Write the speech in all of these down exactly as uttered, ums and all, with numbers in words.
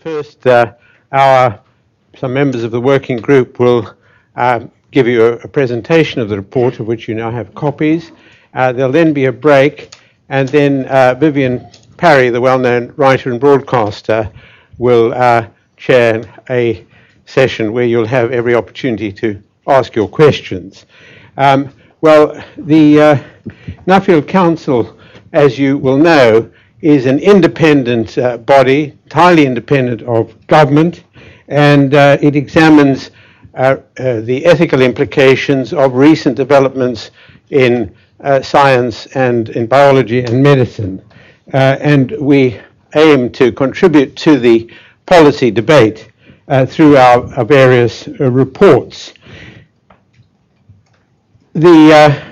first uh, hour, some members of the working group will uh, give you a, a presentation of the report, of which you now have copies. Uh, there'll then be a break, and then uh, Vivian Parry, the well-known writer and broadcaster, will uh, chair a session where you'll have every opportunity to ask your questions. Um, well, the uh, Nuffield Council, as you will know, is an independent uh, body, entirely independent of government, and uh, it examines uh, uh, the ethical implications of recent developments in uh, science and in biology and medicine. Uh, and we aim to contribute to the policy debate uh, through our, our various uh, reports. The uh,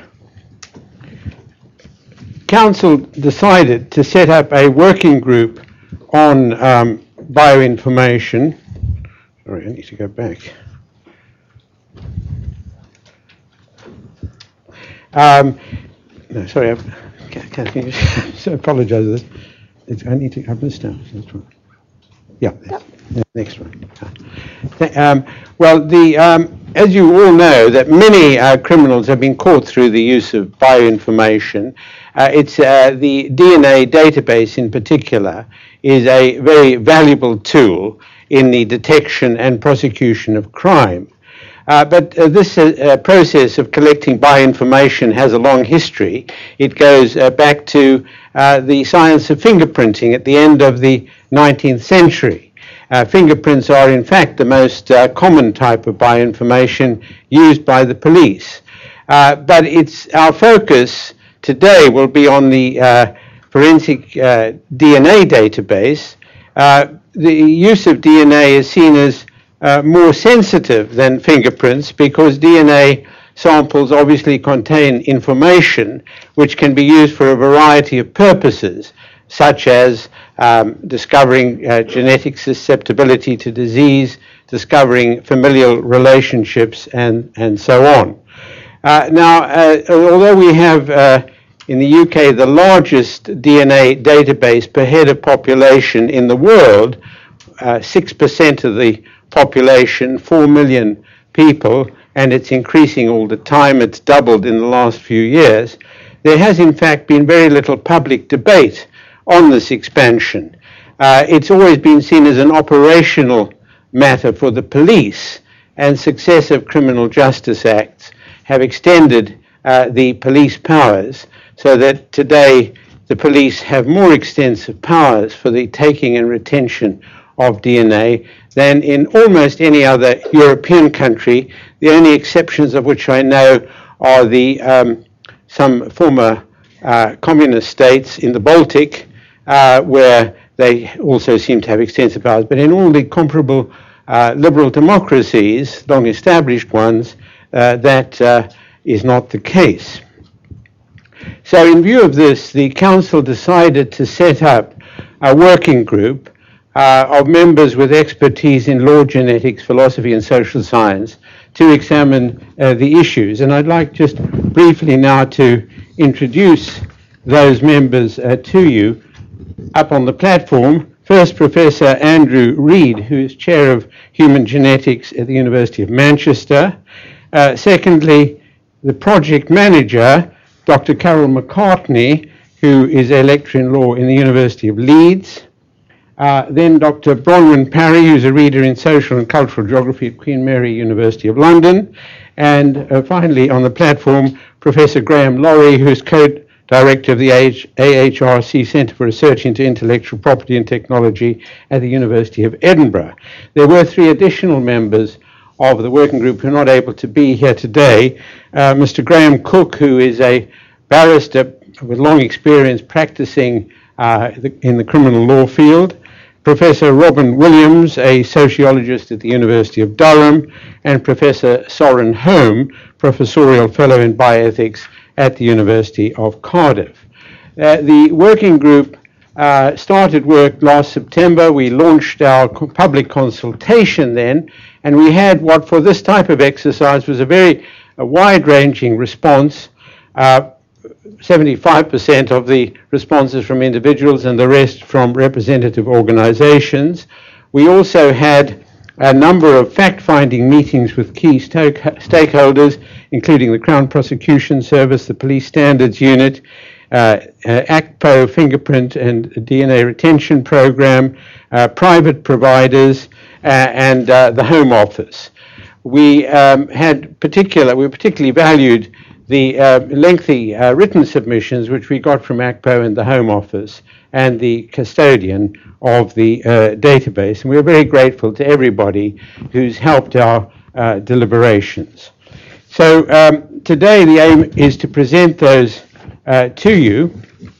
Council decided to set up a working group on um, bioinformation. Sorry, I need to go back. Um, no, sorry, I've, Kathleen, I apologise for this. It's, I need to, I've missed out. That's right. Yeah, that's, the next one. Um, well, the, um, as you all know, that many uh, criminals have been caught through the use of bioinformation. Uh, it's uh, the D N A database in particular is a very valuable tool in the detection and prosecution of crime. Uh, but uh, this uh, process of collecting bioinformation has a long history. It goes uh, back to uh, the science of fingerprinting at the end of the nineteenth century. Uh, fingerprints are in fact the most uh, common type of bioinformation used by the police. Uh, but it's our focus today will be on the uh, forensic uh, D N A database. Uh, the use of D N A is seen as uh, more sensitive than fingerprints because D N A samples obviously contain information which can be used for a variety of purposes, such as um, discovering uh, genetic susceptibility to disease, discovering familial relationships, and, and so on. Uh, now, uh, although we have uh, in the U K the largest D N A database per head of population in the world, uh, six percent of the population, four million people, and it's increasing all the time, it's doubled in the last few years, there has in fact been very little public debate on this expansion. Uh, it's always been seen as an operational matter for the police, and successive criminal justice acts have extended uh, the police powers so that today the police have more extensive powers for the taking and retention of D N A than in almost any other European country, the only exceptions of which I know are the um, some former uh, communist states in the Baltic, uh, where they also seem to have extensive powers. But in all the comparable uh, liberal democracies, long established ones, uh, that uh, is not the case. So in view of this, the Council decided to set up a working group uh, of members with expertise in law, genetics, philosophy, and social science to examine uh, the issues. And I'd like just briefly now to introduce those members uh, to you up on the platform. First, Professor Andrew Reid, who is Chair of Human Genetics at the University of Manchester. Uh, secondly, the project manager, Doctor Carol McCartney, who is a lecturer in law in the University of Leeds. Uh, then Doctor Bronwyn Parry, who's a reader in social and cultural geography at Queen Mary University of London. And uh, finally on the platform, Professor Graham Laurie, who's co-director of the A H R C Centre for Research into Intellectual Property and Technology at the University of Edinburgh. There were three additional members of the working group who are not able to be here today. Uh, Mister Graham Cook, who is a barrister with long experience practicing uh, in the criminal law field. Professor Robin Williams, a sociologist at the University of Durham, and Professor Soren Holm, Professorial Fellow in Bioethics at the University of Cardiff. Uh, the working group uh, started work last September. We launched our co- public consultation then, and we had what for this type of exercise was a very a wide-ranging response. Uh, seventy-five percent of the responses from individuals and the rest from representative organizations. We also had a number of fact-finding meetings with key sto- stakeholders, including the Crown Prosecution Service, the Police Standards Unit, uh, uh, ACPO fingerprint and D N A retention program, uh, private providers, uh, and uh, the Home Office. We um, had particular, we particularly valued the uh, lengthy uh, written submissions which we got from ACPO and the Home Office and the custodian of the uh, database. And we are very grateful to everybody who's helped our uh, deliberations. So um, today the aim is to present those uh, to you.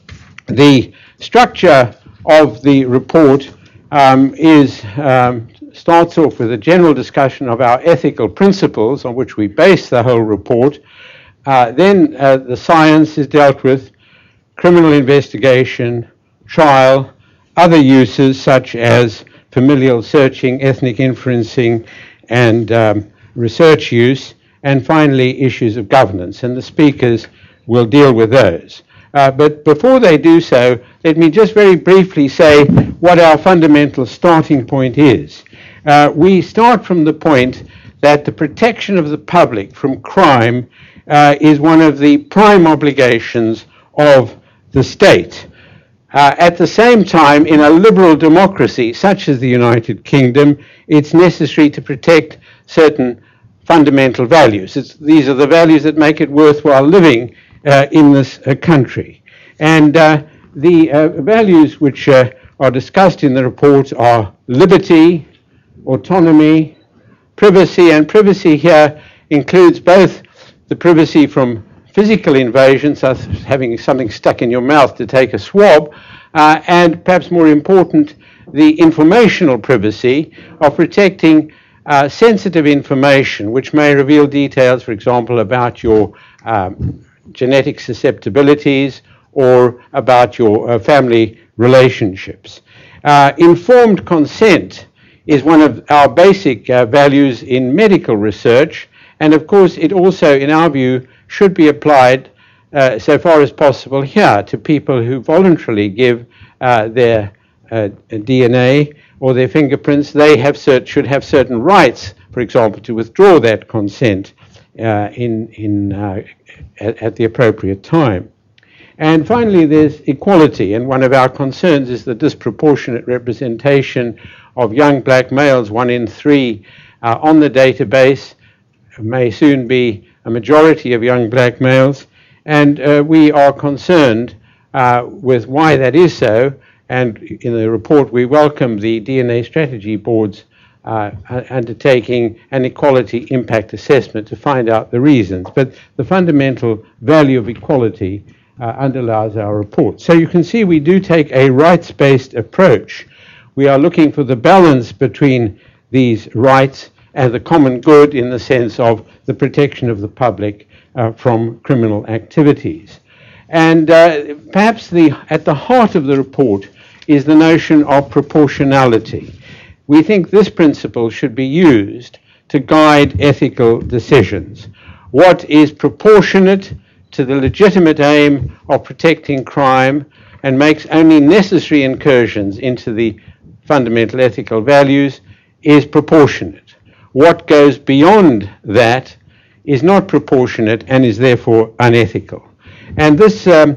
The structure of the report um, is um, starts off with a general discussion of our ethical principles on which we base the whole report. Uh, then uh, the science is dealt with, criminal investigation, trial, other uses such as familial searching, ethnic inferencing, and um, research use, and finally issues of governance. And the speakers will deal with those. Uh, but before they do so, let me just very briefly say what our fundamental starting point is. Uh, we start from the point that the protection of the public from crime uh, is one of the prime obligations of the state. Uh, at the same time, in a liberal democracy such as the United Kingdom, it's necessary to protect certain fundamental values. It's, these are the values that make it worthwhile living uh, in this uh, country. And uh, the uh, values which uh, are discussed in the report are liberty, autonomy, privacy, and privacy here includes both the privacy from physical invasion, such as having something stuck in your mouth to take a swab, uh, and perhaps more important, the informational privacy of protecting uh, sensitive information which may reveal details, for example, about your um, genetic susceptibilities or about your uh, family relationships. Uh, informed consent is one of our basic uh, values in medical research, and of course it also, in our view, should be applied uh, so far as possible here to people who voluntarily give uh, their uh, D N A or their fingerprints. They have cert- should have certain rights, for example, to withdraw that consent uh, in, in, uh, at, at the appropriate time. And finally, there's equality, and one of our concerns is the disproportionate representation of young black males, one in three uh, on the database, may soon be a majority of young black males, and uh, we are concerned uh, with why that is so, and in the report we welcome the D N A Strategy Board's uh, undertaking an equality impact assessment to find out the reasons. But the fundamental value of equality uh, underlies our report. So you can see we do take a rights-based approach. We are looking for the balance between these rights and the common good in the sense of the protection of the public uh, from criminal activities. And uh, perhaps the, at the heart of the report is the notion of proportionality. We think this principle should be used to guide ethical decisions. What is proportionate to the legitimate aim of protecting crime and makes only necessary incursions into the fundamental ethical values is proportionate. What goes beyond that is not proportionate and is therefore unethical. And this um,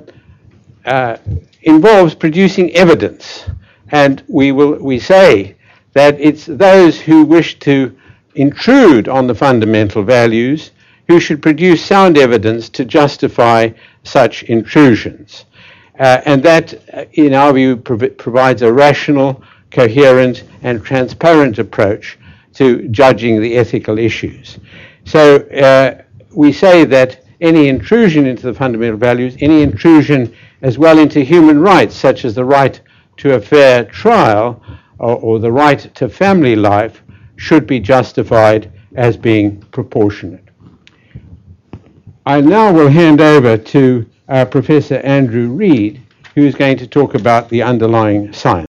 uh, involves producing evidence. And we will we say that it's those who wish to intrude on the fundamental values who should produce sound evidence to justify such intrusions. Uh, and that, uh, in our view, prov- provides a rational, coherent, and transparent approach to judging the ethical issues. So uh, we say that any intrusion into the fundamental values, any intrusion as well into human rights, such as the right to a fair trial or, or the right to family life, should be justified as being proportionate. I now will hand over to uh, Professor Andrew Reid, who is going to talk about the underlying science.